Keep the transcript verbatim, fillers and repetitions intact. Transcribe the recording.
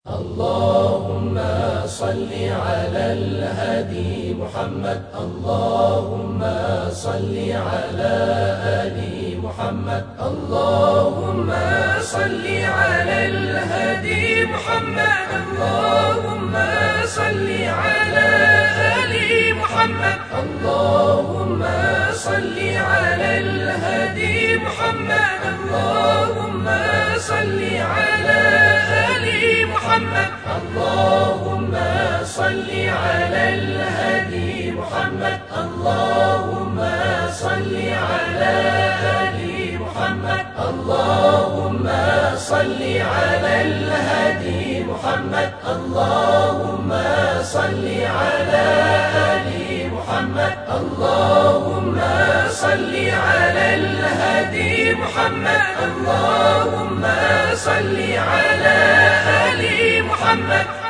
اللهم صل على الهادي محمد. اللهم صل على آل محمد. اللهم صل على الهادي محمد. اللهم صل على آل محمد. اللهم صل على الهادي محمد. اللهم صل على آل محمد. اللهم صل على الهادي محمد. اللهم صل على آل محمد. اللهم صل على الهادي محمد. اللهم صل على آل محمد. اللهم صل على الهادي محمد. اللهم صل على آل محمد.